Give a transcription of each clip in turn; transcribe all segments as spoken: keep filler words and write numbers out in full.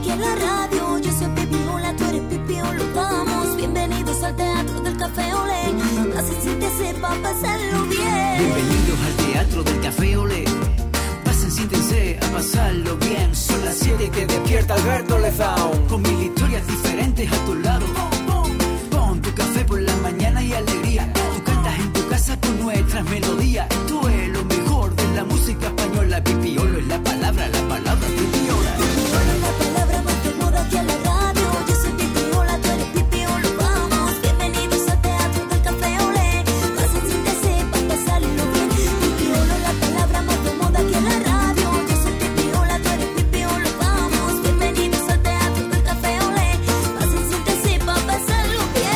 aquí en la radio. Yo soy Pipiola, tú eres Pipiolo. Vamos, bienvenidos al Teatro del Café Olé. Así siéntese pa' pasarlo bien. Bienvenidos al Teatro del Café Olé. Pasen, siéntense a pasarlo bien. Son las siete y te despierta Alberto Lezaun. Con mil historias diferentes a tu lado. Pon, pon tu café por la mañana y alegría. Tú cantas en tu casa con nuestras melodías. Tú eres lo mejor de la música española. Pipiolo es la palabra, la palabra Pipiola. Pipiola es la palabra más de moda aquí en la radio. Yo soy Pipiola, tú eres Pipiolo. Vamos, bienvenidos al Teatro del Café Olé. Pasen, siéntese pa' pasarlo bien. Pipiolo es la palabra más de moda aquí en la radio. Yo soy Pipiola, tú eres Pipiolo. Vamos, bienvenidos al Teatro del Café Olé. Pasen, siéntese pa' pasarlo bien.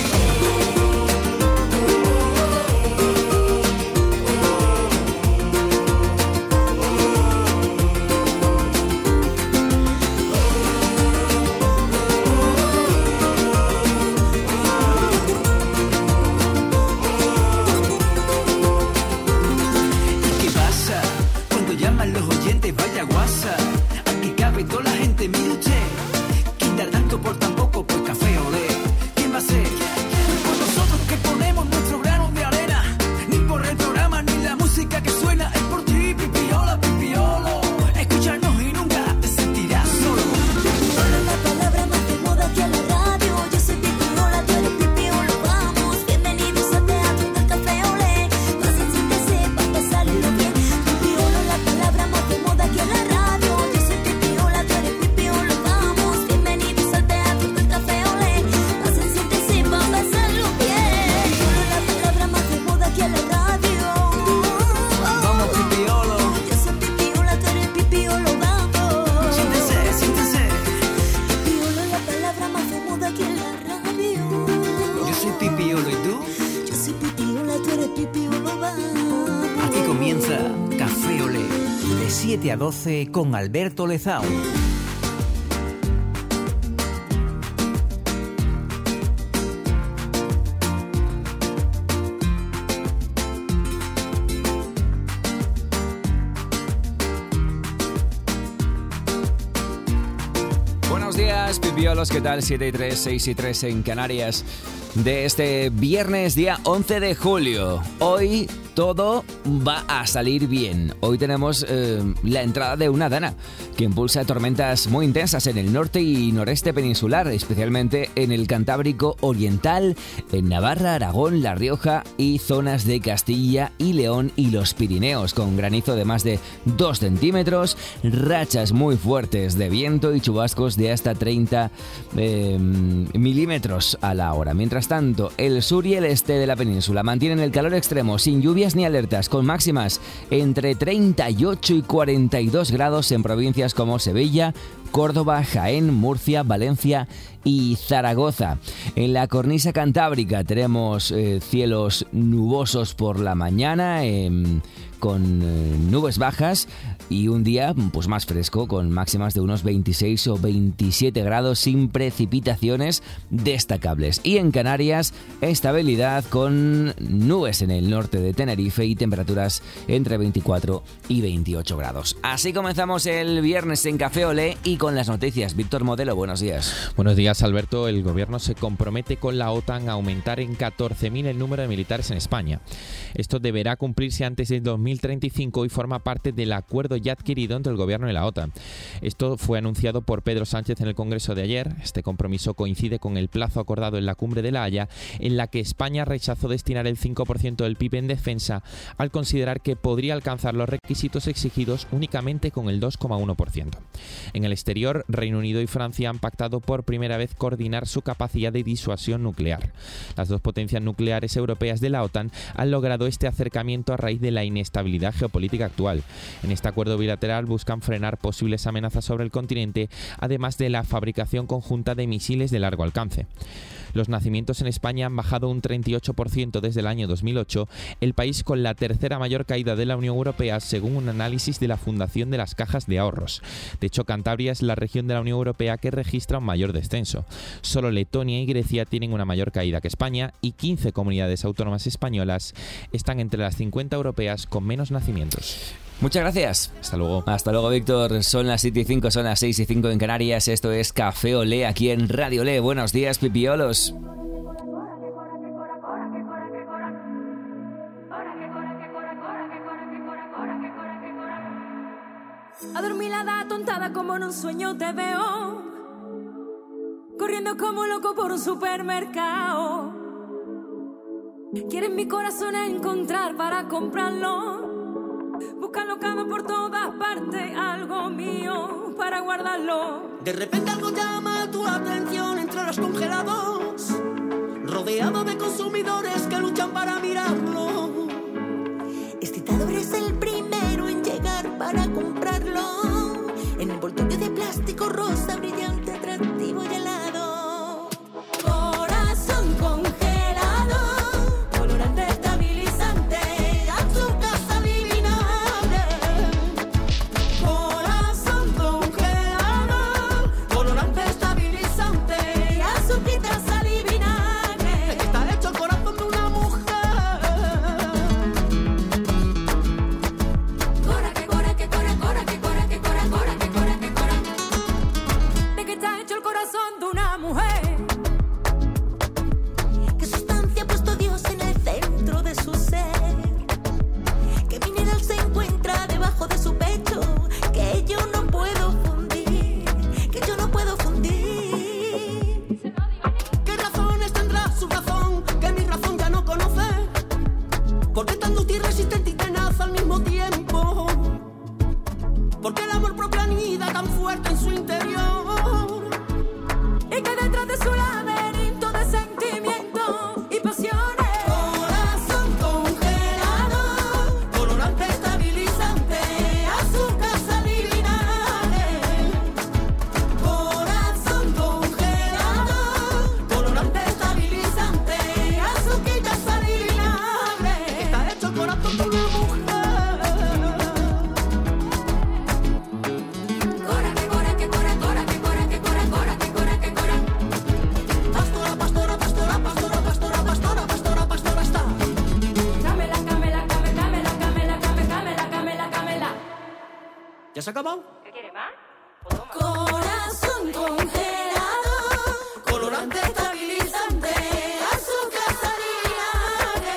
¿Y qué pasa? Cuando llaman los oyentes, vaya guasa. Aquí cabe toda la gente, mire usted. Quitar tanto por tan poco, por Café Olé. ¿Quién va a ser? Por nosotros que ponemos nuestro grano de arena. Ni por el programa, ni la música que suena. Es por ti, Pipiola, Pipiolo. Escúchanos y nunca te sentirás solo. Pipiola es la palabra más de moda aquí en la radio. Yo soy Pipiola, tú eres Pipiolo. Vamos, bienvenidos al Teatro del Café Olé. Pasen, siéntese pa' pasarlo bien. Pipiola es la palabra más de moda aquí en la radio. Yo soy Pipiola, tú eres Pipiolo. Vamos, bienvenidos al Teatro del Café Olé. Pasen, siéntese pa' pasarlo bien. Pipiola es la palabra más de moda aquí en la radio. Vamos, Pipiolo. Yo soy Pipiola, tú eres Pipiolo. Vamos. Siéntese, siéntese. Pipiola es la palabra más de moda aquí en la radio. Yo soy Pipiolo, ¿y tú? Yo soy Pipiola, tú eres Pipiolo, vamos. Aquí comienza Café Olé. De siete a doce con Alberto Lezaun. Buenos días, pipiolos, ¿qué tal? siete y tres, seis y tres en Canarias de este viernes, día once de julio. Hoy todo va a salir bien. Hoy tenemos eh, la entrada de una dana que impulsa tormentas muy intensas en el norte y noreste peninsular, especialmente en el Cantábrico Oriental, en Navarra, Aragón, La Rioja y zonas de Castilla y León y los Pirineos, con granizo de más de dos centímetros, rachas muy fuertes de viento y chubascos de hasta treinta eh, milímetros a la hora. Mientras tanto, el sur y el este de la península mantienen el calor extremo sin lluvias ni alertas, con máximas entre treinta y ocho y cuarenta y dos grados en provincias como Sevilla, Córdoba, Jaén, Murcia, Valencia y Zaragoza. En la cornisa cantábrica tenemos eh, cielos nubosos por la mañana, eh, con eh, nubes bajas y un día pues más fresco, con máximas de unos veintiséis o veintisiete grados sin precipitaciones destacables. Y en Canarias, estabilidad con nubes en el norte de Tenerife y temperaturas entre veinticuatro y veintiocho grados. Así comenzamos el viernes en Café Olé y con las noticias. Víctor Modelo, buenos días. Buenos días, Alberto. El gobierno se compromete con la OTAN a aumentar en catorce mil el número de militares en España. Esto deberá cumplirse antes del dos mil treinta y cinco y forma parte del acuerdo ya adquirido entre el gobierno y la OTAN. Esto fue anunciado por Pedro Sánchez en el Congreso de ayer. Este compromiso coincide con el plazo acordado en la Cumbre de La Haya, en la que España rechazó destinar el cinco por ciento del P I B en defensa, al considerar que podría alcanzar los requisitos exigidos únicamente con el dos coma uno por ciento. En el exterior, Reino Unido y Francia han pactado por primera vez coordinar su capacidad de disuasión nuclear. Las dos potencias nucleares europeas de la OTAN han logrado este acercamiento a raíz de la inestabilidad geopolítica actual. En este acuerdo bilateral buscan frenar posibles amenazas sobre el continente, además de la fabricación conjunta de misiles de largo alcance. Los nacimientos en España han bajado un treinta y ocho por ciento desde el año dos mil ocho, el país con la tercera mayor caída de la Unión Europea, según un análisis de la Fundación de las Cajas de Ahorros. De hecho, Cantabria es la región de la Unión Europea que registra un mayor descenso. Solo Letonia y Grecia tienen una mayor caída que España, y quince comunidades autónomas españolas están entre las cincuenta europeas con menos nacimientos. Muchas gracias. Hasta luego. Hasta luego, Víctor. Son las siete y cinco, son las seis y cinco en Canarias. Esto es Café Olé aquí en Radio Olé. Buenos días, pipiolos. Adormilada, tontada, como en un sueño te veo, corriendo como loco por un supermercado. Quieres mi corazón encontrar para comprarlo, busca locado por todas partes algo mío para guardarlo. De repente algo llama tu atención entre los congelados, rodeado de consumidores que luchan para mirarlo. Este tador es el primero en llegar para comprarlo, en envoltorio de plástico rosa, brillante, atractivo y helado. Corazón congelado, colorante estabilizante, azúcar adivinable. Corazón congelado, colorante estabilizante, azúcar adivinable. Está hecho el corazón de una mujer. Cora que cora que cora cora que cora que cora cora que cora que cora. De que está hecho el corazón de una mujer. ¿Qué sustancia ha puesto Dios en el centro de su ser? ¿Qué mineral se encuentra debajo de su pecho? Que yo no puedo fundir, que yo no puedo fundir. ¿Qué razones tendrá su razón que mi razón ya no conoce? ¿Por qué tan dúctil, resistente y tenaz al mismo tiempo? ¿Por qué el amor propio anida tan fuerte en su interior? Y que detrás de su laberinto de sentimientos y pasiones, corazón congelado, Colorante estabilizante, azúcar adivinable. Corazón congelado, colorante estabilizante, azúquitas adivinables. está hecho el corazón de una mujer. Cora que cora que cora cora que cora que cora cora que cora que cora. Pastora, pastora, pastora, pastora, pastora, pastora, pastora, pastora está. Camela, camela, camela, camela, camela, camela, camela, camela. ¿Ya se ha acabado? Corazón congelado, Colorante estabilizante, azúcar adivinable.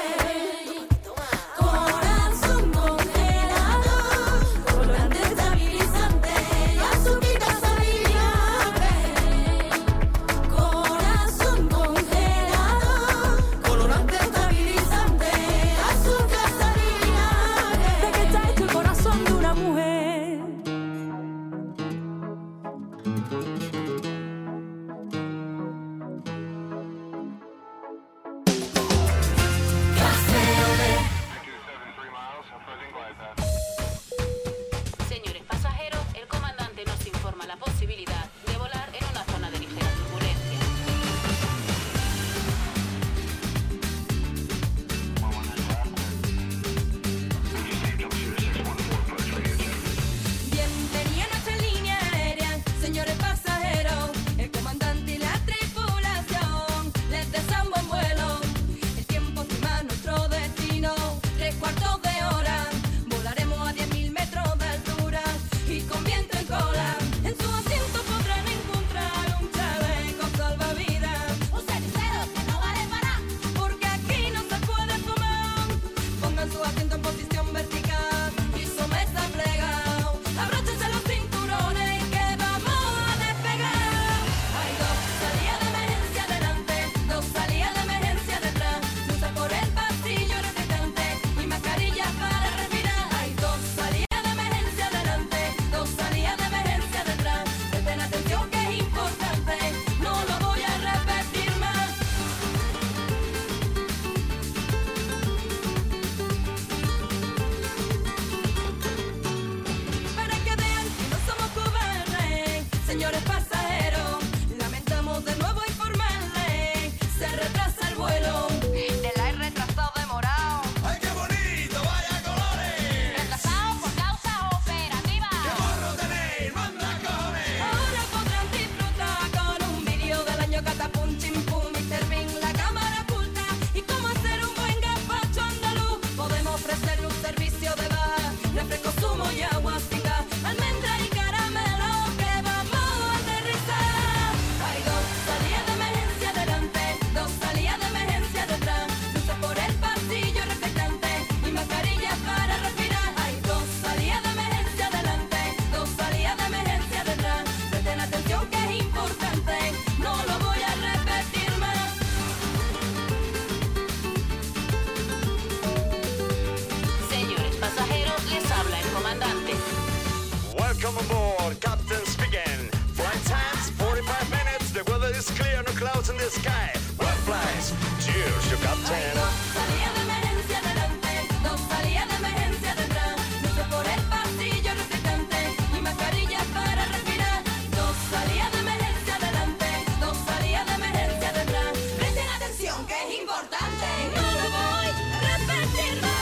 Corazón congelado, colorante estabilizante, azúcar adivinable. Corazón congelado, colorante estabilizante, azúcar adivinable. ¿De qué está hecho el corazón de una mujer? Welcome aboard, Captain speaking. Flight times forty-five minutes. The weather is clear, no clouds in the sky. What flies? Cheers, your captain. Dos salía de emergencia adelante, dos salía de emergencia detrás. Luces por el pasillo reflectante y mascarillas para respirar. Dos salía de emergencia adelante, dos salía de emergencia detrás. Presten atención que es importante. No lo voy a repetir más.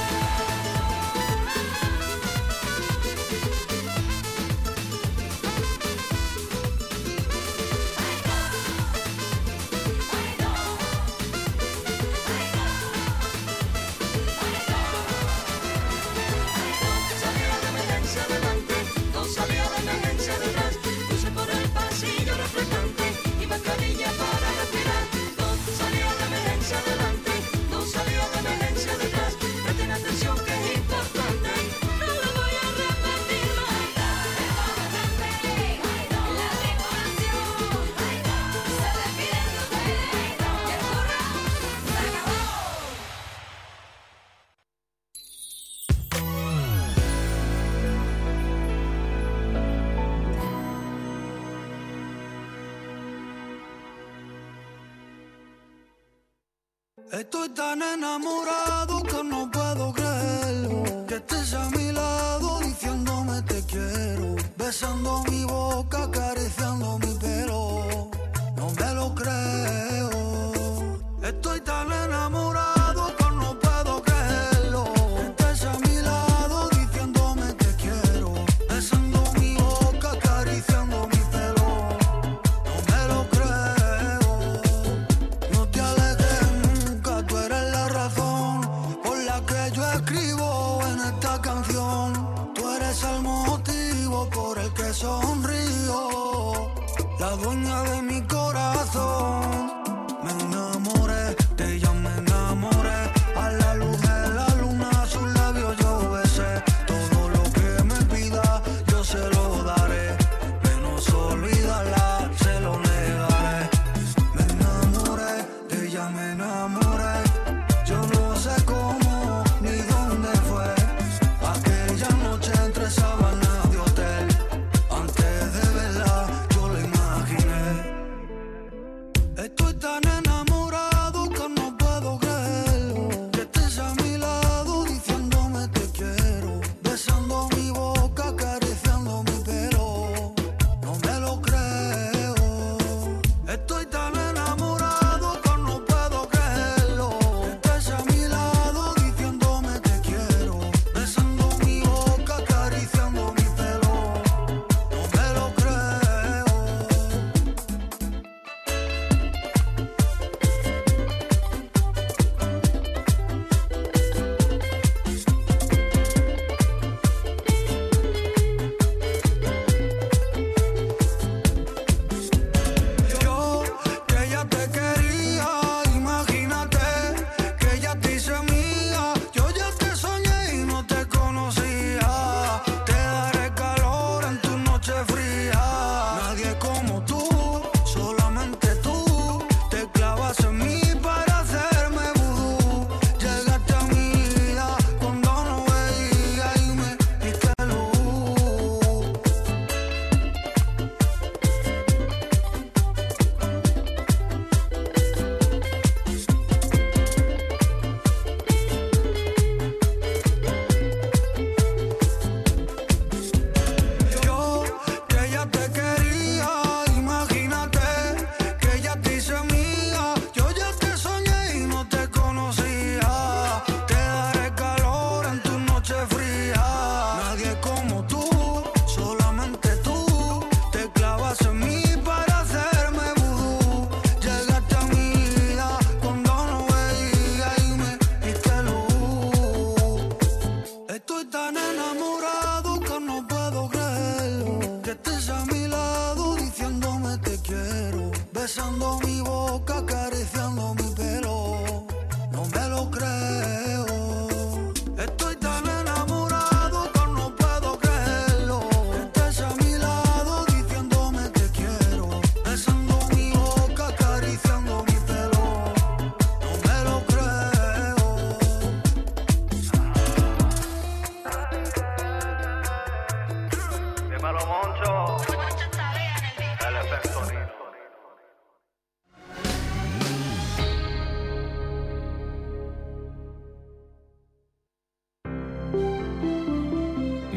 Estoy tan enamorado que no puedo creerlo. Que estés a mi lado diciéndome te quiero. Besando mi boca, acariciando mi pelo. No me lo creo. Estoy tan enamorado que no puedo creerlo. Que estés a mi lado diciéndome te quiero. Besando mi boca, acariciando mi pelo. No me lo creo. No te alejes nunca, tú eres la razón por la que yo escribo en esta canción. Tú eres el motivo por el que sonrío, la dueña de mi corazón. Me enamoré, de ella me enamoré.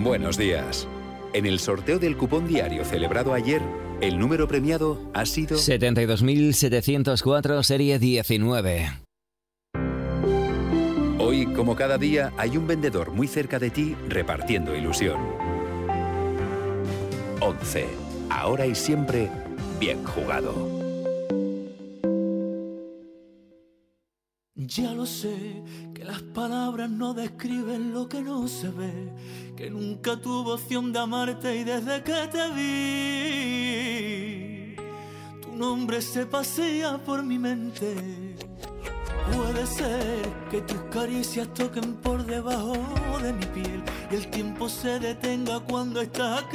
Buenos días. En el sorteo del cupón diario celebrado ayer, el número premiado ha sido setenta y dos mil setecientos cuatro, serie diecinueve. Hoy, como cada día, hay un vendedor muy cerca de ti repartiendo ilusión. once. Ahora y siempre, bien jugado. Ya lo sé, que las palabras no describen lo que no se ve, que nunca tuve opción de amarte y desde que te vi, tu nombre se pasea por mi mente. Puede ser que tus caricias toquen por debajo de mi piel y el tiempo se detenga cuando estás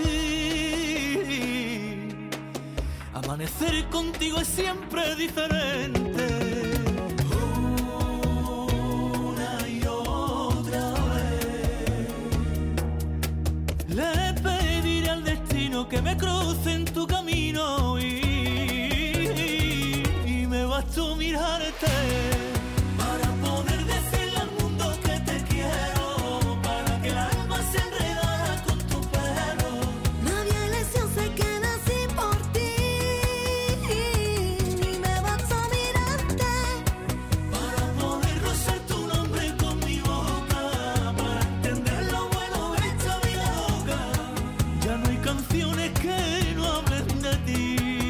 aquí. Amanecer contigo es siempre diferente. Le pediré al destino que me cruce en tu camino y, y me bastó mirarte para poder decirle al mundo que te quiero, para que el alma se enredara con tu pelo. Nadie elección sé que nací por ti y me bastó mirarte Para poder rozar tu nombre con mi boca, para entender lo bueno de esta vida loca. Ya no hay canciones que no hablen de ti.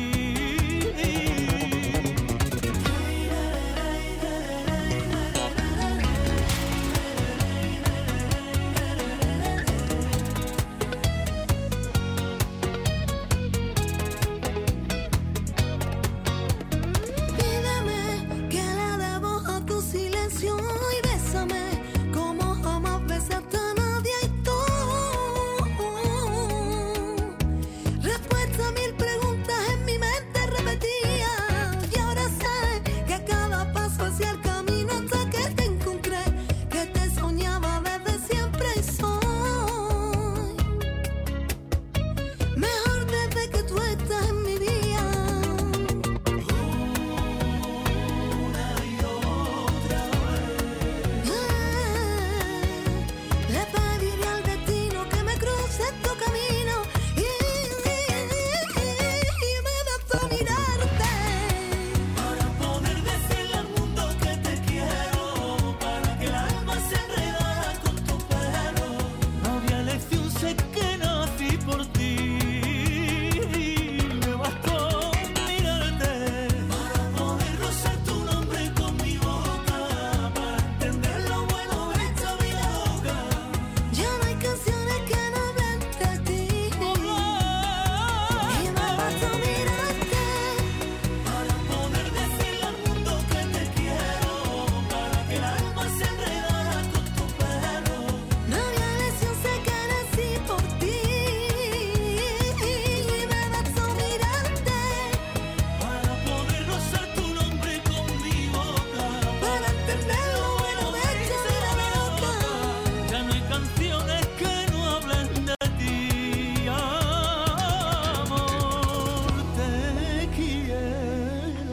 Pídeme que le dé voz a tu silencio y bésame como jamás besaste a nadie y tú. Respuesta a mil preguntas en mi mente repetidas y ahora sé que a cada paso hacia el camino hasta que te encontré, que te soñaba desde siempre y soy mejor desde que tú estás en mi vida. Le pediré al destino que me cruce tu camino y, y me bastó mirarte Para poder decirle al mundo que te quiero, para que el alma se enredara con tu pelo. No había elección, sé que nací por ti. Me bastó mirarte para poder rozar tu nombre con mi boca, para entender lo bueno de esta vida loca. ya no hay canciones que no hablen de ti y me bastó mirarte Para poder decirle al mundo que te quiero, para que el alma se enredara con tu pelo. no había elección sé que nací por ti y me bastó mirarte Para poder rozar tu nombre con mi boca, para entender lo bueno de esta vida loca. ya no hay canciones que no hablen de ti. Amor, te quiero.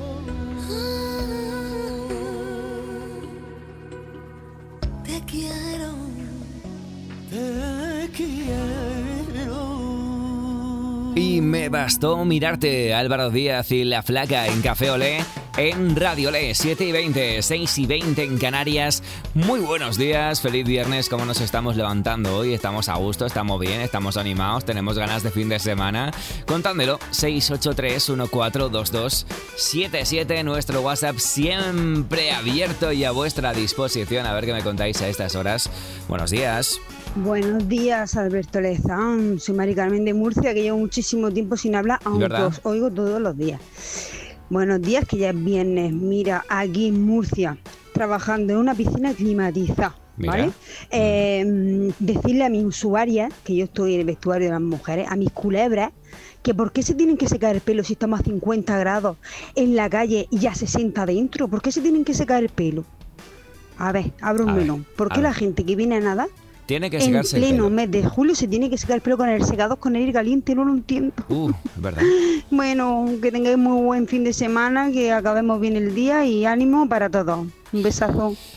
Te quiero. Te quiero. Y me bastó mirarte, Álvaro Díaz y La Flaca en Café Olé, en Radio Olé, siete y veinte, seis y veinte en Canarias. Muy buenos días, feliz viernes, ¿cómo nos estamos levantando hoy? Estamos a gusto, estamos bien, estamos animados, tenemos ganas de fin de semana. Contádmelo, seis ocho tres uno cuatro dos dos siete siete, nuestro WhatsApp siempre abierto y a vuestra disposición. A ver qué me contáis a estas horas. Buenos días. Buenos días, Alberto Lezán. Soy Mari Carmen de Murcia, que llevo muchísimo tiempo sin hablar, aunque ¿Verdad? os oigo todos los días. Buenos días, que ya es viernes. Mira, aquí en Murcia, trabajando en una piscina climatizada, Mira. ¿vale? Eh, decirle a mis usuarias, que yo estoy en el vestuario de las mujeres, a mis culebras, que por qué se tienen que secar el pelo si estamos a cincuenta grados en la calle y a sesenta dentro. ¿Por qué se tienen que secar el pelo? A ver, abro un A ver, melón. ¿Por a qué la ver. gente que viene a nadar Tiene que en secarse el pleno pelo. mes de julio se tiene que secar el pelo con el secador con aire caliente? No lo entiendo. Uh, es verdad. Bueno, que tengáis muy buen fin de semana, que acabemos bien el día y ánimo para todos. Un besazo.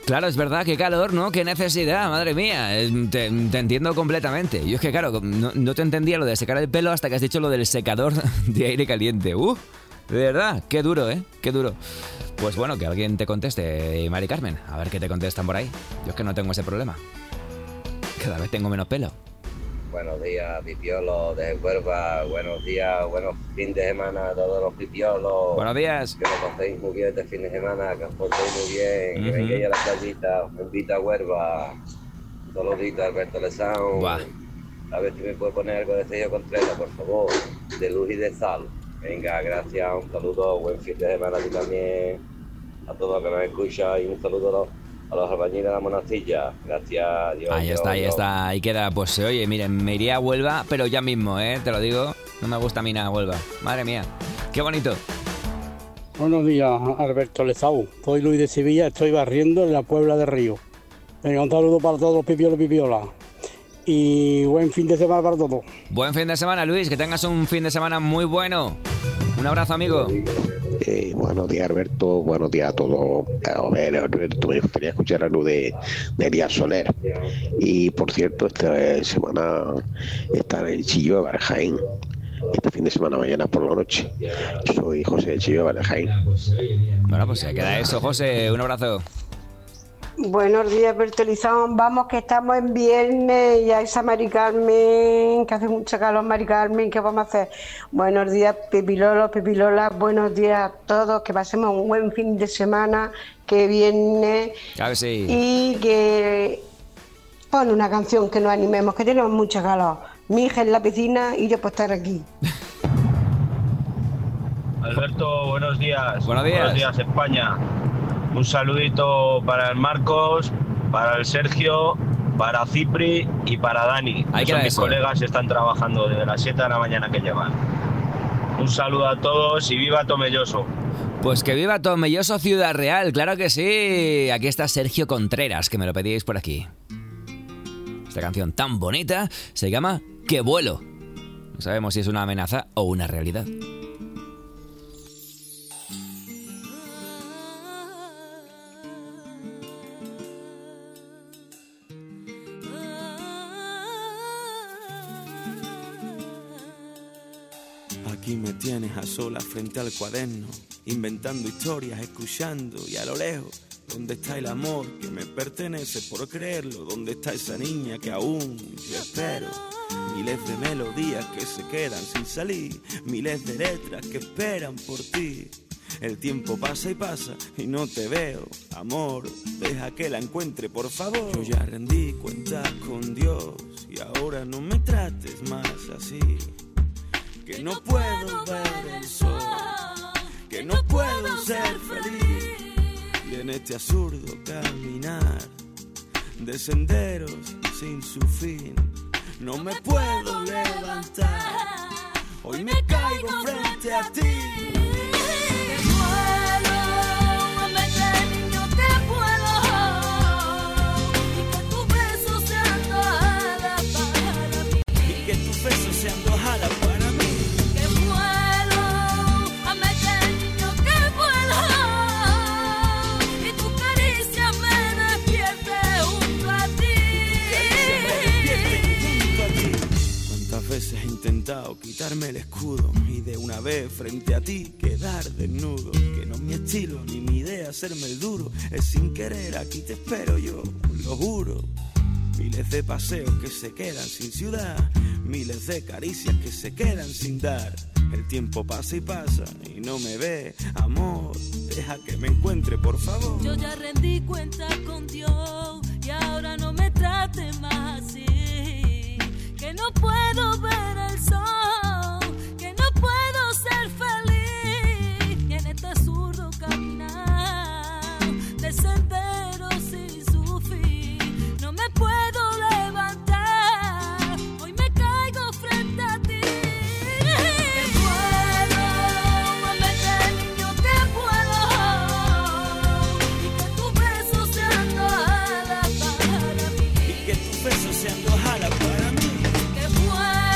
Claro, es verdad, qué calor, ¿no? Qué necesidad, madre mía. Eh, Te, te entiendo completamente. Yo es que, claro, no, no te entendía lo de secar el pelo hasta que has dicho lo del secador de aire caliente. ¡Uh! De verdad, qué duro, ¿eh? Qué duro. Pues bueno, que alguien te conteste, Mari Carmen. A ver qué te contestan por ahí. Yo es que no tengo ese problema. Cada vez tengo menos pelo. Buenos días, pipiolos de Huelva. Buenos días, buenos fin de semana a todos los pipiolos. Buenos días. Que lo paséis muy bien este fin de semana, que os portéis muy bien, que Ujú. vengáis a la playita, os invito a Huelva. Un saludito a Alberto Lezán. Buah. A ver si me puede poner algo de sello Contreras, por favor, de luz y de sal. Venga, gracias, un saludo, buen fin de semana a ti también, a todos los que nos escuchan, y un saludo a los, a los albañiles de la Monacilla. Gracias, adiós. Ahí adiós, está, ahí adiós. está, ahí queda. Pues oye, miren, me iría a Huelva, pero ya mismo, ¿eh? Te lo digo, no me gusta a mí nada Huelva. Madre mía, qué bonito. Buenos días, Alberto Lezau. Soy Luis de Sevilla, estoy barriendo en la Puebla de Río. Venga, un saludo para todos los pipiolos y pipiolas. Y buen fin de semana para todos. Buen fin de semana, Luis, que tengas un fin de semana muy bueno. Un abrazo, amigo. Eh, buenos días, Alberto. Buenos días a todos. A ver, Alberto, me gustaría escuchar algo de, de Elías Soler. Y, por cierto, esta semana está en el Chillo de Barajain. Este fin de semana, mañana por la noche. Soy José de Chillo de Barajain. Bueno, pues se queda eso, José. Un abrazo. Buenos días, Bertolizón. Vamos, que estamos en viernes y a esa Mari Carmen, que hace mucho calor, Mari Carmen, ¿qué vamos a hacer? Buenos días, Pepilolos, Pepilolas, buenos días a todos, que pasemos un buen fin de semana, que viene, Claro que sí. y que pon una canción que nos animemos, que tenemos mucho calor. Mi hija en la piscina y yo por estar aquí. Alberto, buenos días. Buenos días. Buenos días, España. Un saludito para el Marcos, para el Sergio, para Cipri y para Dani. Ahí que queda son mis eso. colegas y están trabajando desde las siete de la mañana que llevan. Un saludo a todos y viva Tomelloso. Pues que viva Tomelloso, Ciudad Real, claro que sí. Aquí está Sergio Contreras, que me lo pedíais por aquí. Esta canción tan bonita se llama Que vuelo. No sabemos si es una amenaza o una realidad. Aquí me tienes a solas frente al cuaderno, inventando historias, escuchando y a lo lejos. ¿Dónde está el amor que me pertenece por creerlo? ¿Dónde está esa niña que aún yo espero? Miles de melodías que se quedan sin salir, miles de letras que esperan por ti. El tiempo pasa y pasa y no te veo, amor, deja que la encuentre por favor. Yo ya rendí cuentas con Dios y ahora no me trates más así. Que no puedo ver el sol, que no puedo ser feliz. Y en este absurdo caminar de senderos sin su fin, no me puedo levantar. Hoy me caigo frente a ti. Y que tus besos sean dos alas para mí. Que vuelo, ameteño, que vuelo, y tu caricia me despierte junto a ti. Cuántas veces he intentado quitarme el escudo y de una vez frente a ti quedar desnudo. Que no es mi estilo ni mi idea hacerme el duro, es sin querer, aquí te espero yo, lo juro. Miles de paseos que se quedan sin ciudad, miles de caricias que se quedan sin dar. El tiempo pasa y pasa y no me ve, amor, deja que me encuentre por favor. Yo ya rendí cuenta con Dios y ahora no me trate más así. Que no puedo ver el sol, que no puedo ser feliz. Y en este absurdo caminar de senderos sin su fin, no me puedo levantar. Hoy me caigo frente a ti. Que vuelo, ameteño, que vuelo, y que tus besos sean dos alas para mí. Y que tus besos sean dos alas para mí. Que vuelo,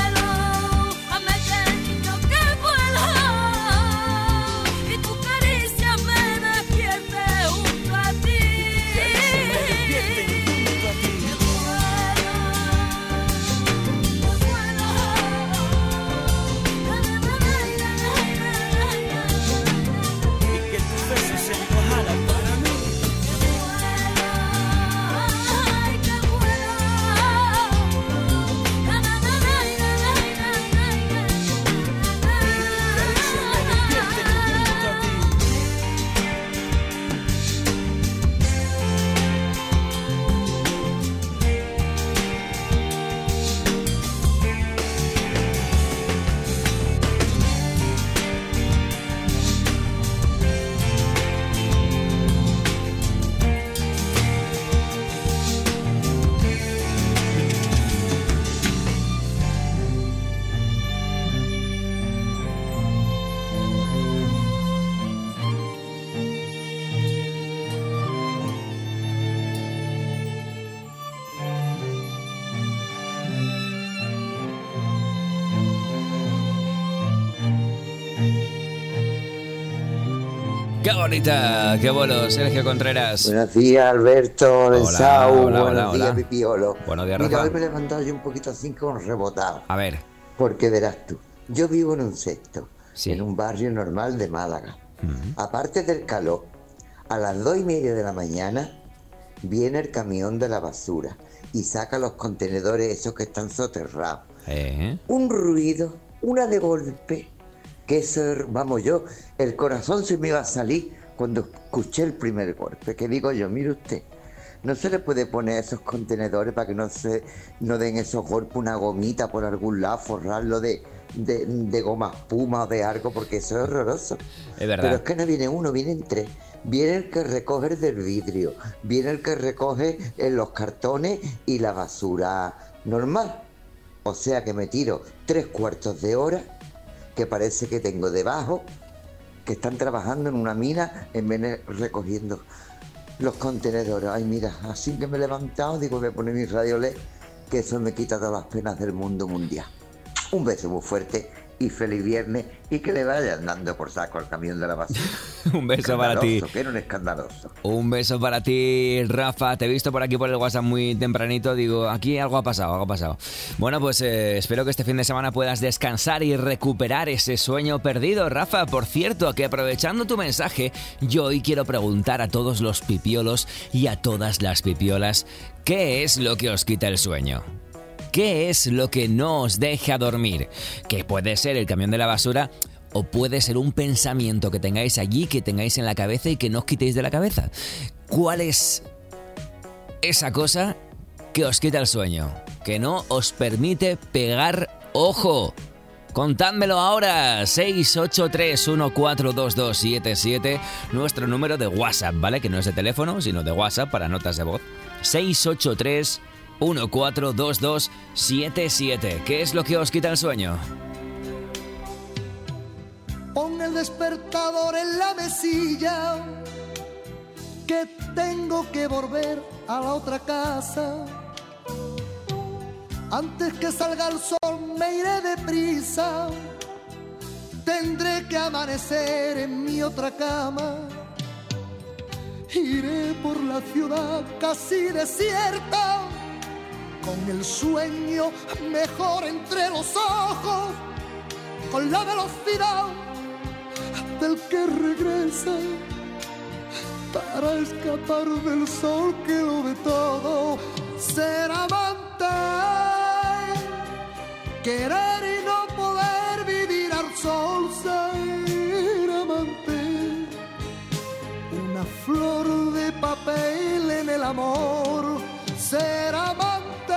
¡Qué bonita! ¡Qué bueno, Sergio Contreras! Buenos días, Alberto, Lesau. Hola, Buenos hola, días, hola. Pipiolo. Buenos días, Mira, Rafa. hoy me he levantado yo un poquito así con rebotado. A ver. Porque verás tú, yo vivo en un sexto, en un barrio normal de Málaga. Uh-huh. Aparte del calor, a las dos y media de la mañana viene el camión de la basura y saca los contenedores esos que están soterrados. ¿Eh? Un ruido, una de golpe, que eso, vamos yo, el corazón se me iba a salir cuando escuché el primer golpe, que digo yo, mire usted, no se le puede poner esos contenedores para que no se no den esos golpes, una gomita por algún lado, forrarlo de, de, de goma espuma o de algo, porque eso es horroroso. Es verdad. Pero es que no viene uno, vienen tres. Viene el que recoge el del vidrio, viene el que recoge eh, los cartones y la basura normal. O sea que me tiro tres cuartos de hora, que parece que tengo debajo, que están trabajando en una mina en vez de recogiendo los contenedores. Ay, mira, así que me he levantado, digo, voy a poner mi radio L E D, que eso me quita todas las penas del mundo mundial. Un beso muy fuerte y feliz viernes, y que le vayan dando por saco al camión de la basura. Un beso para ti. Escandaloso, que era un escandaloso. Un beso para ti, Rafa. Te he visto por aquí por el WhatsApp muy tempranito. Digo, aquí algo ha pasado, algo ha pasado. Bueno, pues eh, espero que este fin de semana puedas descansar y recuperar ese sueño perdido, Rafa. Por cierto, que aprovechando tu mensaje, yo hoy quiero preguntar a todos los pipiolos y a todas las pipiolas, ¿qué es lo que os quita el sueño? ¿Qué es lo que no os deja dormir? Que puede ser el camión de la basura o puede ser un pensamiento que tengáis allí, que tengáis en la cabeza y que no os quitéis de la cabeza. ¿Cuál es esa cosa que os quita el sueño? Que no os permite pegar ojo. Contádmelo ahora, seis ocho tres uno cuatro dos dos siete siete, nuestro número de WhatsApp, ¿vale? Que no es de teléfono, sino de WhatsApp para notas de voz. seis ocho tres uno cuatro dos dos siete siete. ¿Qué es lo que os quita el sueño? Pon el despertador en la mesilla, que tengo que volver a la otra casa. Antes que salga el sol me iré deprisa, tendré que amanecer en mi otra cama. Iré por la ciudad casi desierta, con el sueño mejor entre los ojos, con la velocidad del que regresa, para escapar del sol que lo ve todo. Ser amante, querer y no poder vivir al sol. Ser amante, una flor de papel en el amor. Ser amante,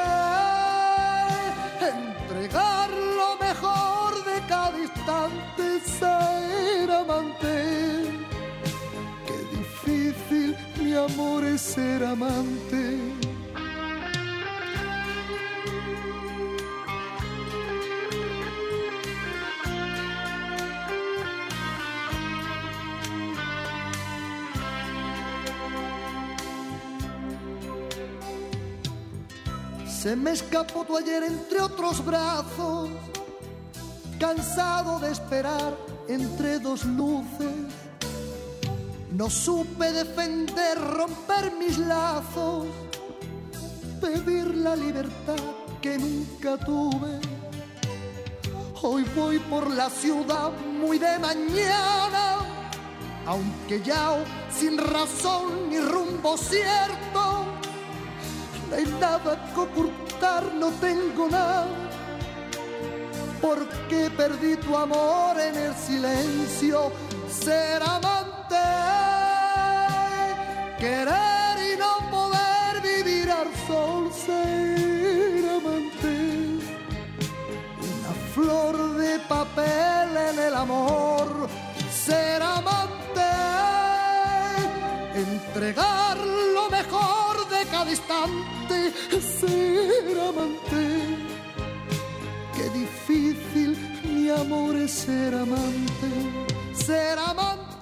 entregar lo mejor de cada instante. Ser amante, qué difícil, mi amor, es ser amante. Se me escapó tu ayer entre otros brazos, cansado de esperar entre dos luces. No supe defender, romper mis lazos, pedir la libertad que nunca tuve. Hoy voy por la ciudad muy de mañana, aunque ya sin razón ni rumbo cierto. No hay nada que ocultar, no tengo nada, porque perdí tu amor en el silencio. Ser amante, querer y no poder vivir al sol. Ser amante, una flor de papel en el amor. Ser amante, entregar lo mejor de cada instante. Ser amante, qué difícil, mi amor, es ser amante. Ser amante,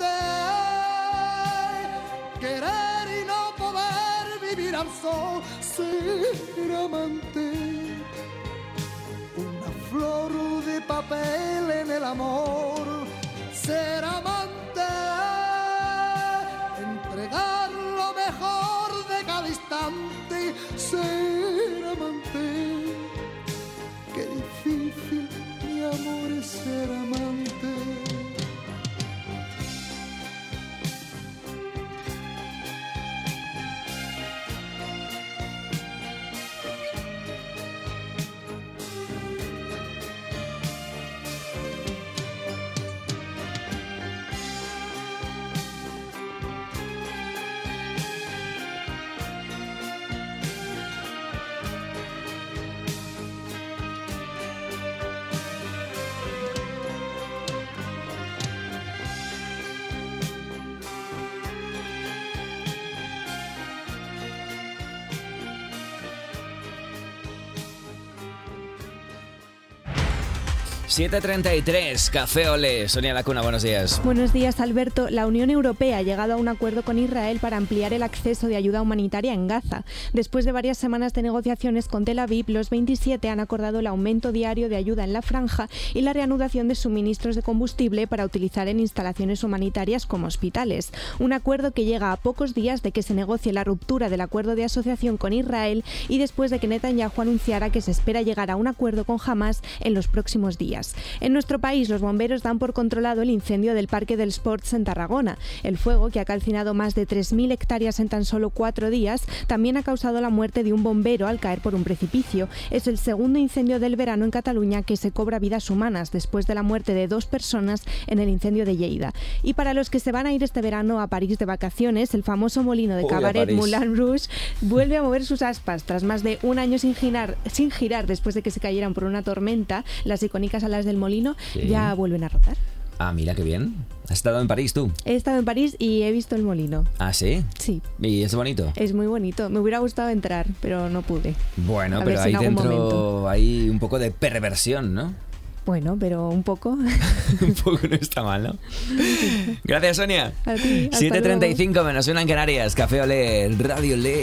querer y no poder vivir al sol. Ser amante, una flor de papel en el amor. Ser amante, siete treinta y tres, Café Olé. Sonia Lacuna, buenos días. Buenos días, Alberto. La Unión Europea ha llegado a un acuerdo con Israel para ampliar el acceso de ayuda humanitaria en Gaza. Después de varias semanas de negociaciones con Tel Aviv, los veintisiete han acordado el aumento diario de ayuda en la franja y la reanudación de suministros de combustible para utilizar en instalaciones humanitarias como hospitales. Un acuerdo que llega a pocos días de que se negocie la ruptura del acuerdo de asociación con Israel y después de que Netanyahu anunciara que se espera llegar a un acuerdo con Hamás en los próximos días. En nuestro país, los bomberos dan por controlado el incendio del Parque del Sports en Tarragona. El fuego, que ha calcinado más de tres mil hectáreas en tan solo cuatro días, también ha causado la muerte de un bombero al caer por un precipicio. Es el segundo incendio del verano en Cataluña que se cobra vidas humanas, después de la muerte de dos personas en el incendio de Lleida. Y para los que se van a ir este verano a París de vacaciones, el famoso molino de Uy, Cabaret Moulin Rouge vuelve a mover sus aspas. Tras más de un año sin girar, sin girar después de que se cayeran por una tormenta, las icónicas alas del molino Sí. ya vuelven a rodar. Ah, mira qué bien. ¿Has estado en París tú? He estado en París y he visto el molino. ¿Ah, sí? Sí. ¿Y es bonito? Es muy bonito. Me hubiera gustado entrar, pero no pude. Bueno, A pero ver si ahí en algún dentro momento. hay un poco de perversión, ¿no? Bueno, pero un poco. Un poco no está mal, ¿no? Gracias, Sonia. A ti, hasta siete treinta y luego. cinco menos una en Canarias. Café Olé, Radio Olé.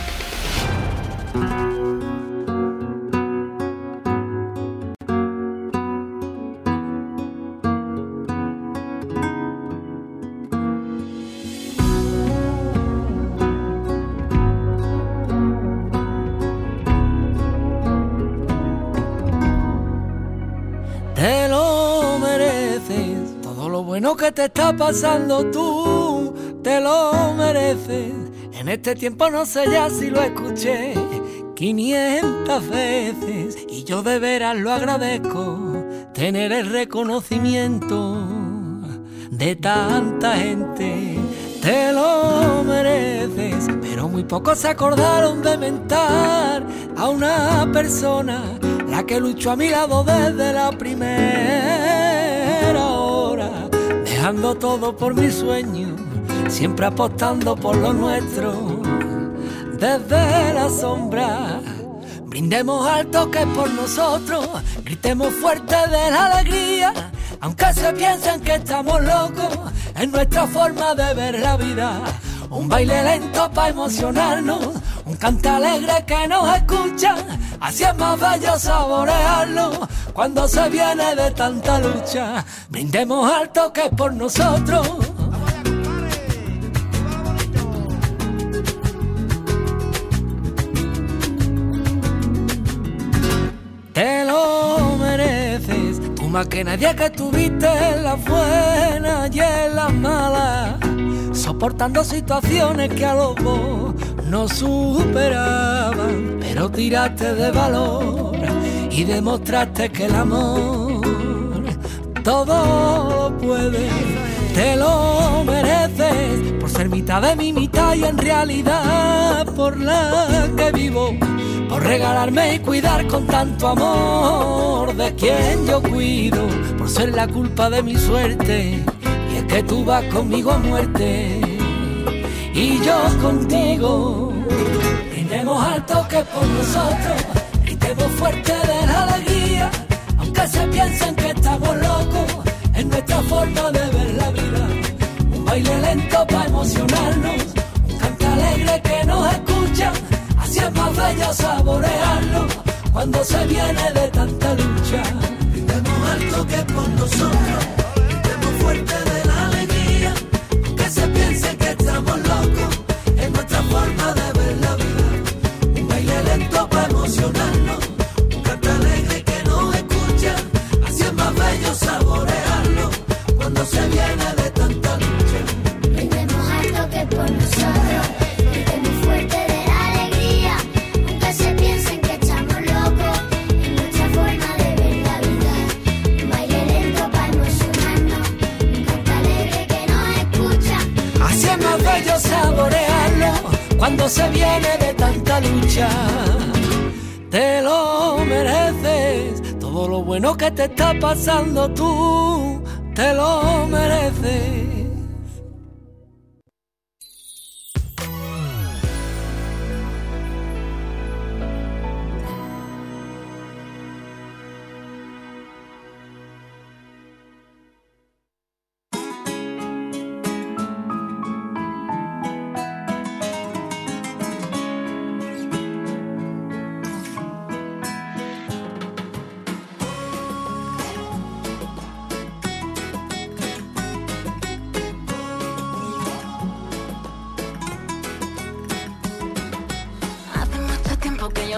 Te lo mereces, todo lo bueno que te está pasando tú, te lo mereces. En este tiempo no sé ya si lo escuché quinientas veces y yo de veras lo agradezco, tener el reconocimiento de tanta gente. Te lo mereces, pero muy pocos se acordaron de mentar a una persona, la que luchó a mi lado desde la primera hora, dejando todo por mi sueño, siempre apostando por lo nuestro. Desde la sombra, brindemos alto que es por nosotros, gritemos fuerte de la alegría, aunque se piensen que estamos locos, es nuestra forma de ver la vida. Un baile lento para emocionarnos, un canto alegre que nos escucha, así es más bello saborearlo cuando se viene de tanta lucha. Brindemos alto que es por nosotros. Te lo mereces, tú más que nadie que tuviste en las buenas y en las malas, soportando situaciones que a los dos no superaban, pero tiraste de valor y demostraste que el amor todo lo puede. Te lo mereces por ser mitad de mi mitad y en realidad por la que vivo, por regalarme y cuidar con tanto amor de quien yo cuido, por ser la culpa de mi suerte y es que tú vas conmigo a muerte y yo contigo. Brindemos alto que es por nosotros, gritemos fuerte de la alegría, aunque se piensen que estamos locos, es nuestra forma de ver la vida. Un baile lento para emocionarnos, un canto alegre que nos escucha, así es más bello saborearlo cuando se viene de tanta lucha. Brindemos alto que es por nosotros, gritemos fuerte de la alegría, aunque se piense que estamos locos, es nuestra forma de ver la vida. Un baile lento para emocionarnos, un canto alegre que nos escucha, así es más bello saborearlo cuando se viene de tanta lucha. Brindemos alto que es por nosotros, gritemos fuerte de la alegría, aunque se piensen que estamos locos, es nuestra forma de ver la vida. Un baile lento para emocionarnos, un canto alegre que nos escucha, Así es más bello saborearlo cuando se viene de tanta lucha. Te lo mereces, todo lo bueno que te está pasando tú, te lo mereces.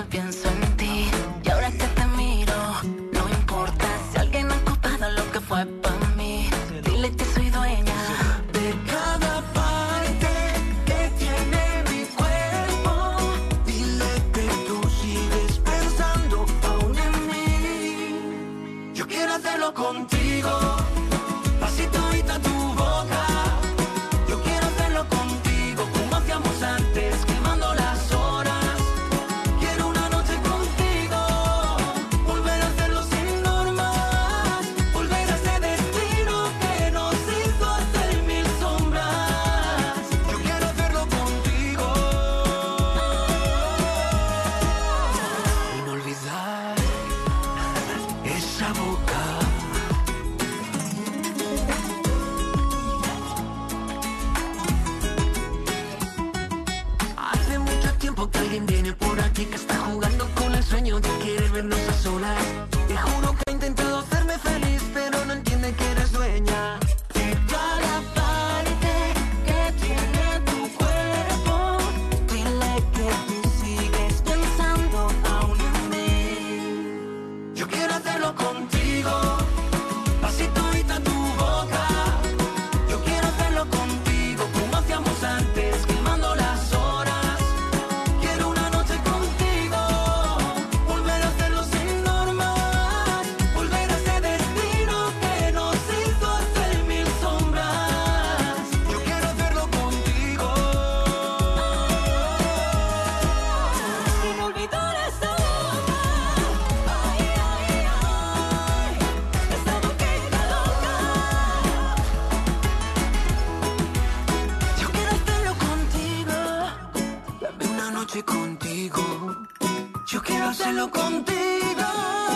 solo pienso en ti. Y ahora que te miro, no importa si alguien ha ocupado lo que fue para mí. Dile que soy dueña de cada parte que tiene mi cuerpo. Dile que tú sigues pensando aún en mí. Yo quiero hacerlo contigo, pasito y tu boca. Yo quiero hacerlo contigo como hacíamos antes, quemando las horas. Quiero una noche contigo, volver a hacerlo sin normas, volver a ese destino que nos hizo hacer mil sombras. Yo quiero hacerlo contigo y no olvidar esa boca. Hace mucho tiempo que alguien viene por aquí que está jugando con el sueño de querer vernos a solas. Te juro que ha intentado hacerme feliz, pero no entiende que eres dueña de cada parte que tiene tu cuerpo. Dile que tú sigues pensando aún en mí. Yo quiero hacerlo contigo, pasito y tu boca. Yo quiero hacerlo contigo como hacíamos antes, quemando las horas. Quiero una noche contigo, volver a hacerlo sin normas, volver a ese destino que nos hizo hacer mil sombras. Yo quiero hacerlo contigo sin olvidar esa boca. Ay, ay, ay, esa boquita loca. Yo quiero hacerlo contigo, dame una noche contigo. Yo quiero hacerlo contigo.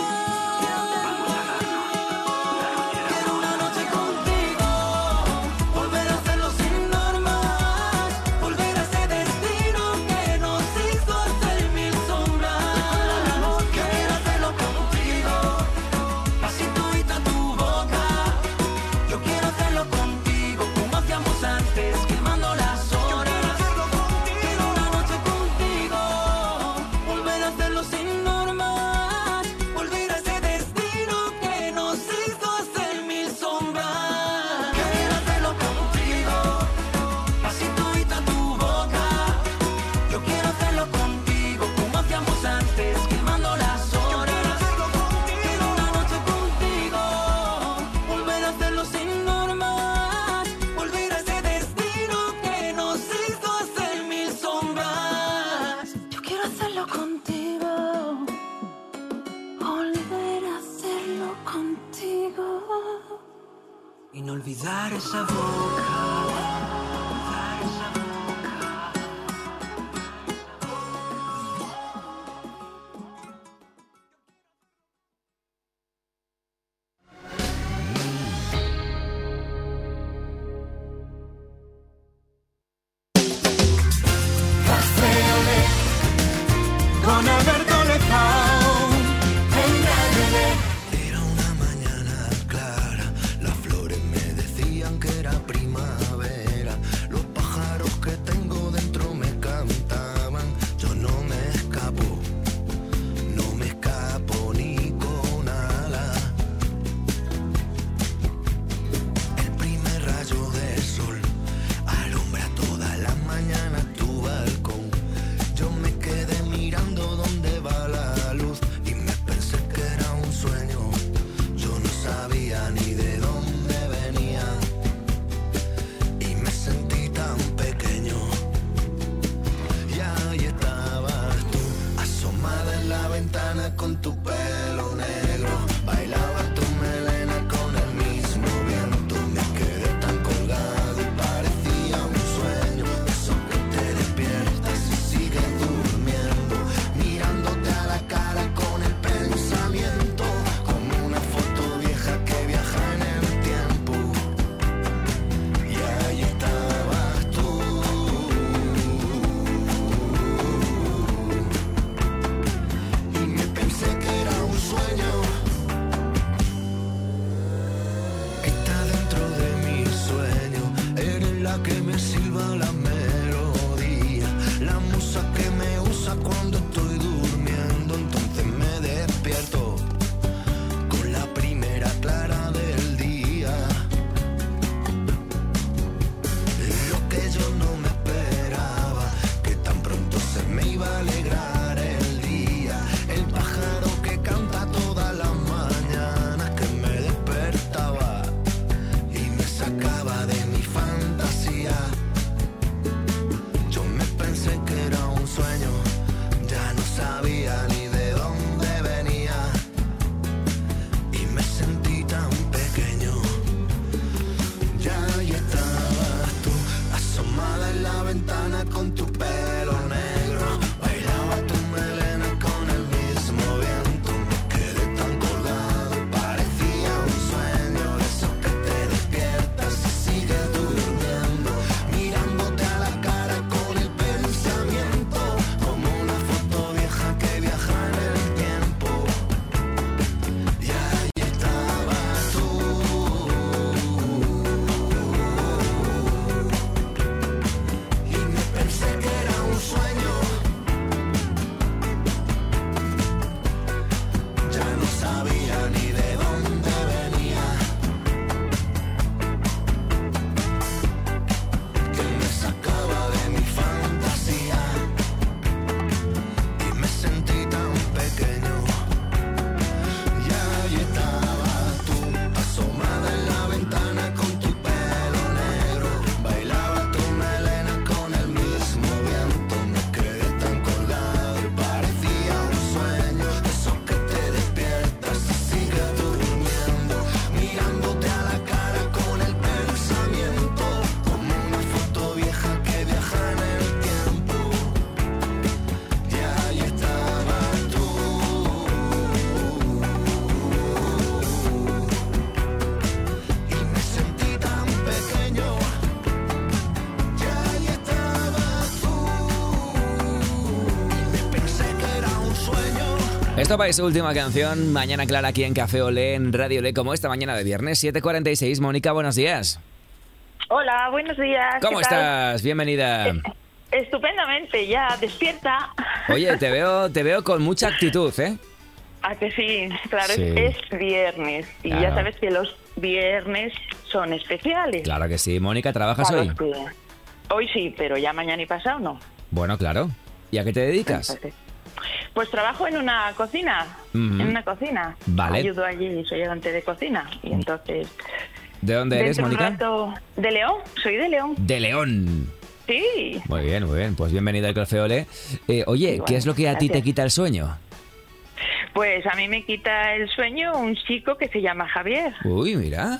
Quiero una noche contigo, volver a hacerlo sin normas, volver a ese destino que nos hizo hacer mil sombras. Yo quiero hacerlo contigo, pasito y tu boca. Yo quiero hacerlo contigo como hacíamos antes, quemando las horas. Quiero una noche contigo, volver a hacerlo sin normas, volver a ese destino que nos hizo hacer mil sombras. Yo quiero hacerlo contigo, pasito y tu boca. Yo quiero hacerlo contigo como hacíamos antes, quemando las horas. Quiero una noche contigo, volver a hacerlo sin normas, volver a ese destino que nos hizo hacer mil sombras. Yo quiero hacerlo contigo, volver a hacerlo contigo y no olvidar esa boca. Olvidar esa boca. Con Alberto Lezao en Radio Lez. Era una mañana clara, las flores me decían que era primavera, los pájaros que tengo dentro me cantaban, yo no me escapo, no me escapo ni con alas. El primer rayo del sol alumbra todas las mañanas tu balcón, yo me quedé mirando dónde va la luz y me pensé que era un sueño. Yo no sabía ni de dónde venía y me sentí tan pequeño. Y ahí estabas tú, asomada en la ventana con tu pelo negro. Bailaba tu melena con el mismo viento. Me quedé tan colgado y parecía un sueño. Eso que te despiertas y sigues durmiendo, mirándote a la cara con el pensamiento, como una foto vieja que viaja en el tiempo. Y ahí estabas tú, y me pensé que era un sueño. Está dentro de mi sueño, eres la que me silba la melodía, la musa que me usa cuando estoy durmiendo. Esto para su última canción, Mañana Clara, aquí en Café Olé, en Radio Olé, como esta mañana de viernes, siete cuarenta y seis. Mónica, buenos días. Hola, buenos días. ¿Cómo ¿qué tal? estás? Bienvenida. Eh, estupendamente, ya despierta. Oye, te veo, te veo con mucha actitud, ¿eh? Ah, que sí, claro, Sí. Es, es viernes y Claro. ya sabes que los viernes son especiales. Claro que sí. Mónica, ¿trabajas Para hoy? los que- Hoy sí, pero ya mañana y pasado no. Bueno, claro. ¿Y a qué te dedicas? Entonces, Pues trabajo en una cocina, Ujú. en una cocina. Vale. Ayudo allí, soy ayudante de cocina y entonces... ¿De dónde eres, dentro de un Mónica? rato- de León, soy de León. De León. Sí. Muy bien, muy bien. Pues bienvenida al Café Olé. Eh, oye, Igual, ¿qué es lo que a ti te gracias. quita el sueño? Pues a mí me quita el sueño un chico que se llama Javier. Uy, mira.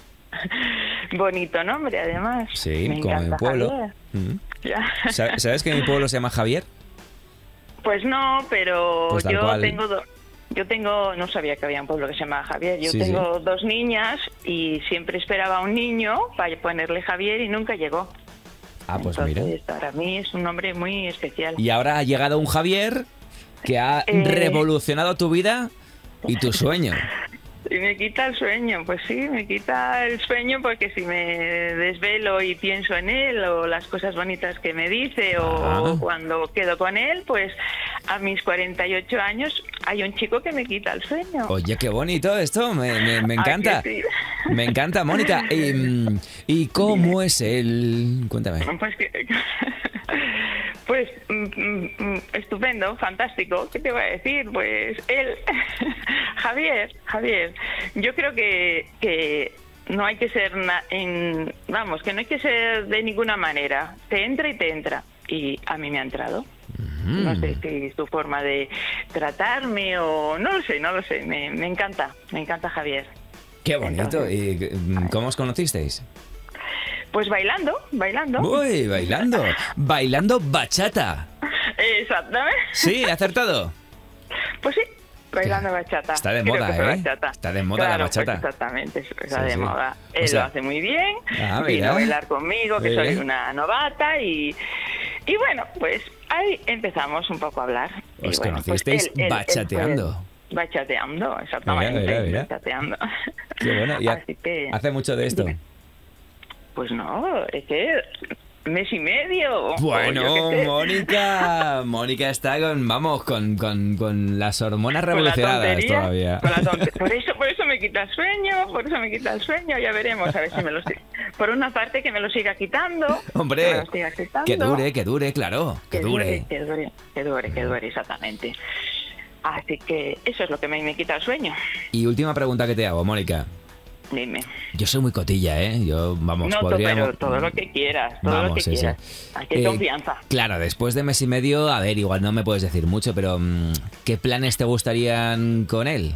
Bonito nombre, además. Sí, Me como en mi encanta pueblo. Javier. Mm. Ya. Sa- ¿Sabes que mi pueblo se llama Javier? Pues no, pero Pues tal yo cual. tengo do- yo tengo, no sabía que había un pueblo que se llama Javier. Yo Sí, tengo dos niñas y siempre esperaba un niño para ponerle Javier y nunca llegó. Ah, pues Entonces, mira. para mí es un nombre muy especial. Y ahora ha llegado un Javier que ha Eh. revolucionado tu vida y tu sueño. Y me quita el sueño, pues sí, me quita el sueño porque si me desvelo y pienso en él o las cosas bonitas que me dice o Ah. cuando quedo con él, pues a mis cuarenta y ocho años hay un chico que me quita el sueño. Oye, qué bonito esto, me, me- me ¿A encanta. que sí? Me encanta, Mónica. ¿Y, mm, ¿y cómo es él? Cuéntame. Pues, que- pues mm, mm, mm, estupendo, fantástico. ¿Qué te voy a decir? Pues él, Javier, Javier, yo creo que, que no hay que ser, na- en, vamos, que no hay que ser de ninguna manera. Te entra y te entra. Y a mí me ha entrado. No sé si es tu forma de tratarme o no lo sé, no lo sé. Me, me encanta, me encanta Javier. Qué bonito. ¿Y mm, cómo os conocisteis? Pues bailando, bailando. Uy, bailando. Bailando bachata. Exactamente. Sí, acertado. Pues sí, bailando bachata. Está de Creo moda, que fue ¿eh? bachata. Está de moda la Claro, bachata. pues exactamente, está Sí, de sí. moda. O Él sea- lo hace muy bien, Ah, vino mira. a bailar conmigo, que Eh. soy una novata, y, y bueno, pues ahí empezamos un poco a hablar. Y Os bueno, pues conocisteis él- él- él fue- bachateando. Bachateando, exactamente. Mira, mira, mira. Bachateando. Qué bueno. ¿Y ha- Así que, hace mucho de esto? pues no, es que mes y medio. o Bueno, yo qué sé. Mónica. Mónica está con, vamos, con, con, con las hormonas Con la revolucionadas tontería, todavía. con la tonte- por eso por eso me quita el sueño, por eso me quita el sueño, ya veremos, a ver si me lo si- por una parte que me lo siga quitando, que me Hombre, lo siga quitando, que dure, que dure, claro, que dure. que dure, que dure, que dure, exactamente. Así que eso es lo que me, me quita el sueño. Y última pregunta que te hago, Mónica. Dime. Yo soy muy cotilla, ¿eh? Yo, vamos, No, to- podríamos... pero todo lo que quieras, todo Vamos, lo que sí, sí. quieras. Aquí hay Eh, confianza. Claro, después de mes y medio, a ver, igual no me puedes decir mucho, pero mm, ¿qué planes te gustarían con él?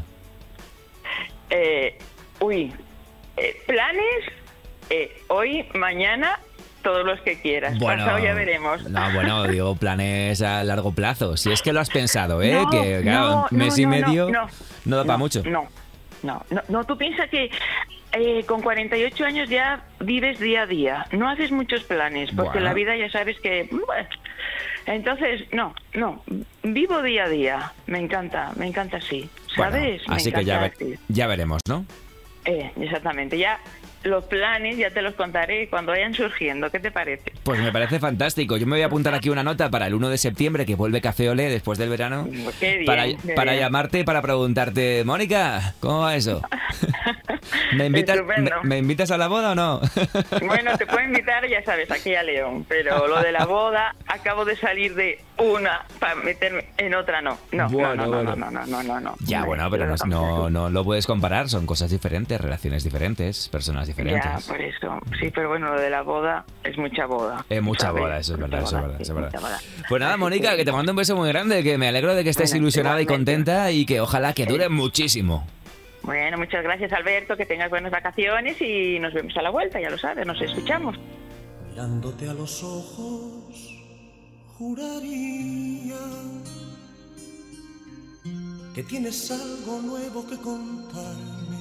Eh, uy, eh, planes eh, hoy, mañana, todos los que quieras. Pasado ya veremos. No, bueno, digo planes a largo plazo. Si es que lo has pensado, ¿eh? No, que claro, no, mes no, y no, medio no, no, da para no, mucho. No, no, no, no, tú piensas que eh, con cuarenta y ocho años ya vives día a día, no haces muchos planes, porque Bueno. la vida ya sabes que... bueno, entonces, no, no, vivo día a día, me encanta, me encanta así, Bueno, ¿sabes? Me así que ya, encanta ve- así. ya veremos, ¿no? Eh, exactamente, ya los planes ya te los contaré cuando vayan surgiendo, ¿qué te parece? Pues me parece fantástico. Yo me voy a apuntar aquí una nota para el uno de septiembre, que vuelve Café Olé después del verano, Qué bien, para, qué para bien. llamarte y para preguntarte, Mónica, ¿cómo va eso? ¿Me invitas, me, Estupendo. me invitas a la boda o no? Bueno, te puedo invitar, ya sabes, aquí a León, pero lo de la boda, acabo de salir de una para meterme en otra, no. No, Bueno, no, no, bueno. no, no, no, no, no. Ya, bueno, pero no, no, no lo puedes comparar, son cosas diferentes, relaciones diferentes, personas diferentes. Ya, por eso. Sí, pero bueno, lo de la boda es mucha boda. Es mucha ¿sabes? boda, eso es verdad, eso es verdad, eso es verdad. Mucha boda. Pues nada, Mónica, que te mando un beso muy grande, que me alegro de que estés Bueno, ilusionada y igualmente. contenta y que ojalá que dure muchísimo. Bueno, muchas gracias, Alberto, que tengas buenas vacaciones y nos vemos a la vuelta, ya lo sabes, nos escuchamos. Mirándote a los ojos, juraría que tienes algo nuevo que contarme.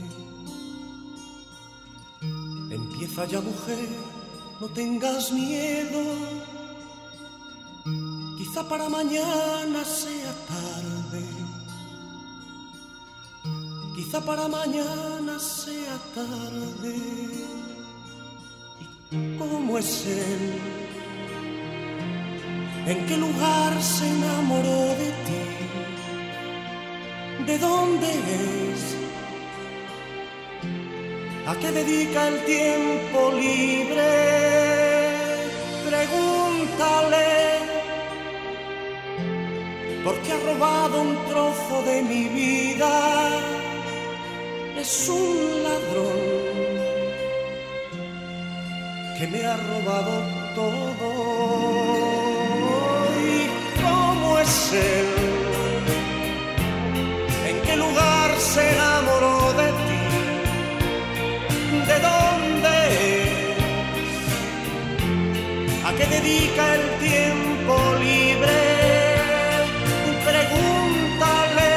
Empieza ya, mujer, no tengas miedo. Quizá para mañana sea tarde. Quizá para mañana sea tarde. ¿Y cómo es él? ¿En qué lugar se enamoró de ti? ¿De dónde es? ¿A qué dedica el tiempo libre? Pregúntale. Porque ha robado un trozo de mi vida. Es un ladrón que me ha robado todo. ¿Y cómo es él? ¿En qué lugar se enamoró de ti? ¿De dónde es? ¿A qué dedica el tiempo libre? Pregúntale,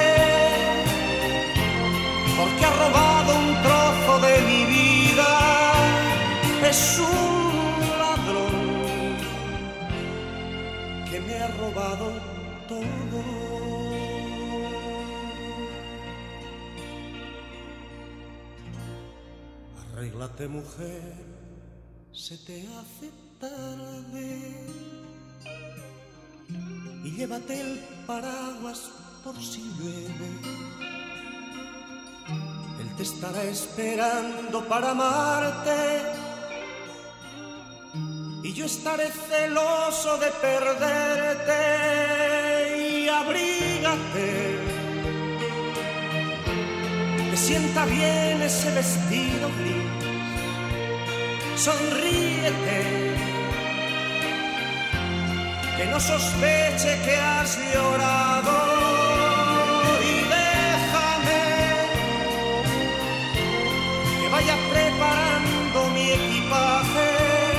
porque ha robado un trozo de mi vida. Es un ladrón que me ha robado todo. Arréglate, mujer, se te hace tarde. Y llévate el paraguas por si llueve. Él te estará esperando para amarte. Y yo estaré celoso de perderte. Y abrígate. Te sienta bien ese vestido gris. Sonríete. Que no sospeche que has llorado. Y déjame que vaya preparando mi equipaje.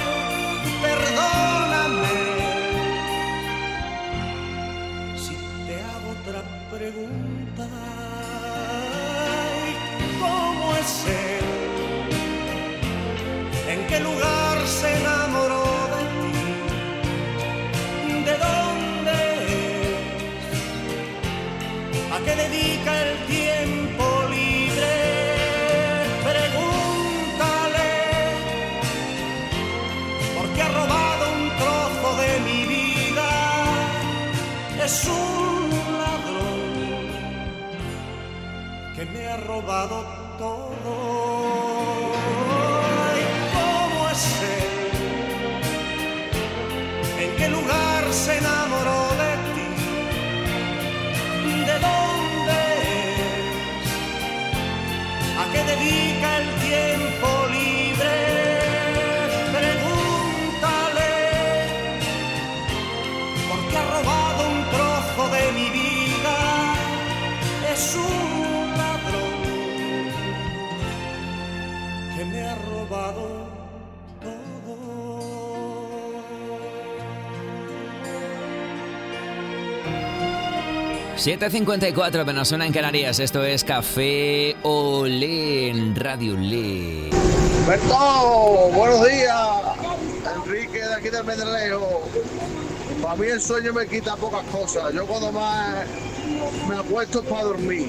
Perdóname si te hago otra pregunta. ¿Cómo es él? ¿En qué lugar se enamoró de ti? ¿De dónde es? ¿A qué dedica el tiempo libre? Pregúntale, porque ha robado un trozo de mi vida. Es un ladrón que me ha robado todo. ¿Y cómo es él? ¿En qué lugar se enamoró de ti? ¿De dónde es? ¿A qué dedica el tiempo libre? Pregúntale, porque ha robado un trozo de mi vida. Es un ladrón que me ha robado todo. siete cincuenta y cuatro, menos una en Canarias. Esto es Café Olé en Radio Olé. Berto, buenos días. Enrique de aquí del Pedrelejo. Para mí el sueño me quita pocas cosas. Yo cuando más me acuesto es para dormir.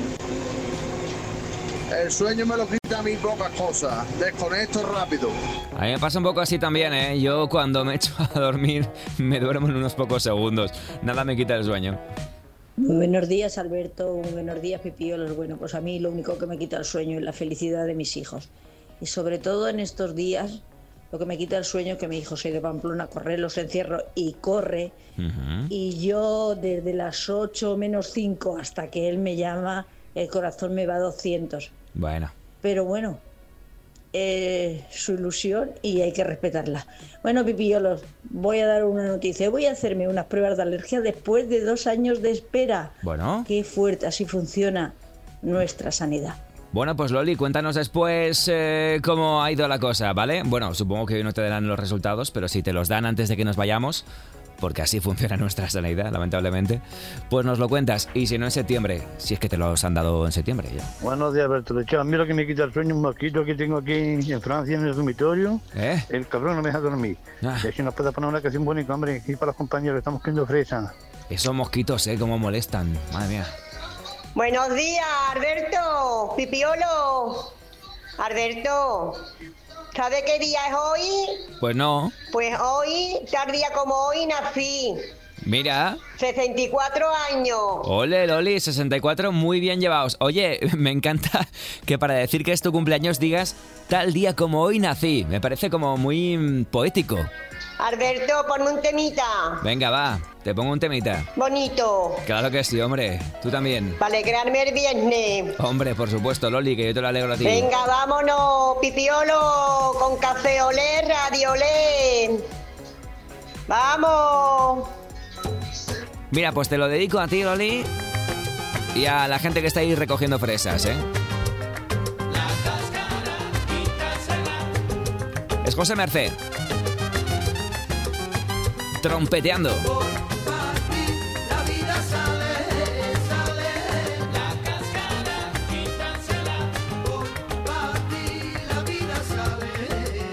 El sueño me lo quita a mí pocas cosas. Desconecto rápido. A mí me pasa un poco así también, ¿eh? Yo cuando me echo a dormir me duermo en unos pocos segundos. Nada me quita el sueño. Muy buenos días, Alberto. Muy buenos días, Pipiolos. Bueno, pues a mí lo único que me quita el sueño es la felicidad de mis hijos. Y sobre todo en estos días, lo que me quita el sueño es que mi hijo se ha ido a Pamplona a correr, los encierro y corre. Uh-huh. Y yo desde las ocho menos cinco hasta que él me llama, el corazón me va a doscientos. Bueno. Pero bueno, eh, su ilusión y hay que respetarla. Bueno, Pipiolos, voy a dar una noticia. Voy a hacerme unas pruebas de alergia después de dos años de espera. Bueno. Qué fuerte, así funciona nuestra sanidad. Bueno, pues Loli, cuéntanos después eh, cómo ha ido la cosa, ¿vale? Bueno, supongo que hoy no te darán los resultados, pero si te los dan antes de que nos vayamos, porque así funciona nuestra sanidad, lamentablemente, pues nos lo cuentas. Y si no, en septiembre, si es que te los han dado en septiembre ya. Buenos días, Alberto Lechal. A mí lo que me quita el sueño es un mosquito que tengo aquí en Francia, en el dormitorio. ¿Eh? El cabrón no me deja dormir. Ah. Y si nos puede poner una canción bonita, hombre, aquí para los compañeros, estamos comiendo fresa. Esos mosquitos, ¿eh? Cómo molestan. Madre mía. Buenos días, Alberto, Pipiolo. Alberto, ¿sabes qué día es hoy? Pues no. Pues hoy, tal día como hoy, nací. Mira. sesenta y cuatro años. Ole, Loli, sesenta y cuatro, muy bien llevados. Oye, me encanta que para decir que es tu cumpleaños digas tal día como hoy nací. Me parece como muy mm, poético. Alberto, ponme un temita. Venga, va, te pongo un temita. Bonito. Claro que sí, hombre. Tú también. Para alegrarme el viernes. Hombre, por supuesto, Loli, que yo te lo alegro a ti. Venga, vámonos, Pipiolo, con Café Olé, Radio Olé. ¡Vamos! Mira, pues te lo dedico a ti, Loli, y a la gente que está ahí recogiendo fresas, ¿eh? Es José Merced. Trompeteando. La vida sale, sale, la cascada, quítansela, por para ti la vida sale.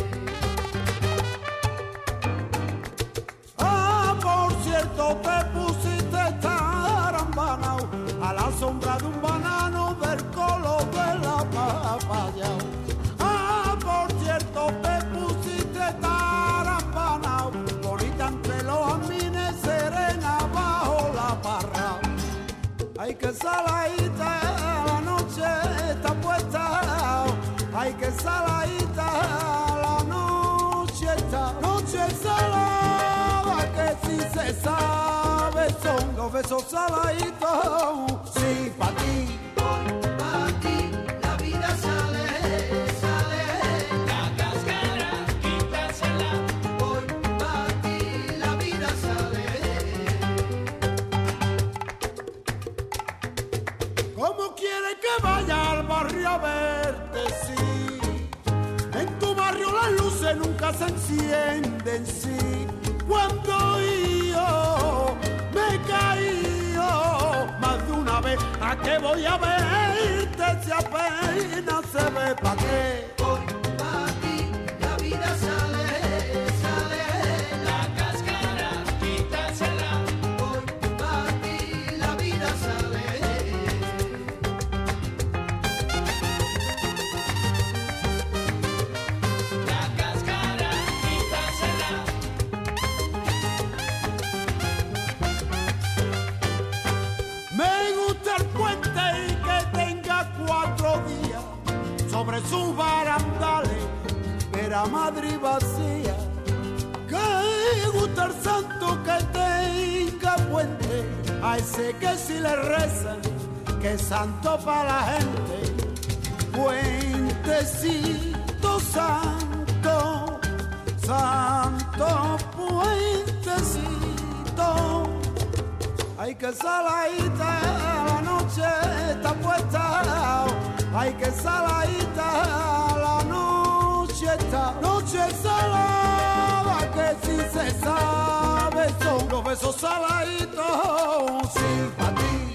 Ah, por cierto, te pusiste tarambanao a la sombra de un banano del color de la papaya. Ah, por cierto, te pusiste tarambanao entre los amines serena bajo la parra. Ay, que saladita la noche está puesta. Ay, que saladita la noche está. Noche salada que si se sabe son los besos saladitos. Sí, pa' ti, hoy pa' ti la vida sale. ¿Cómo quieres que vaya al barrio a verte? Sí, en tu barrio las luces nunca se encienden, sí. Cuando yo me caí más de una vez, ¿a qué voy a verte si apenas se ve? ¿Pa' qué? Hoy pa' ti la vida sale, sale. La cáscara, quítasela. Hoy pa' ti la vida sale. Sobre sus barandales, era Madrid vacía. Que gusta el santo que tenga puente, a ese que si le rezan, que es santo para la gente. Puentecito santo, santo puentecito. Ay, que saladita la noche está puesta. Ay, que saladita la noche está. Noche salada que si se sabe son los besos saladitos. Sí, pa' ti.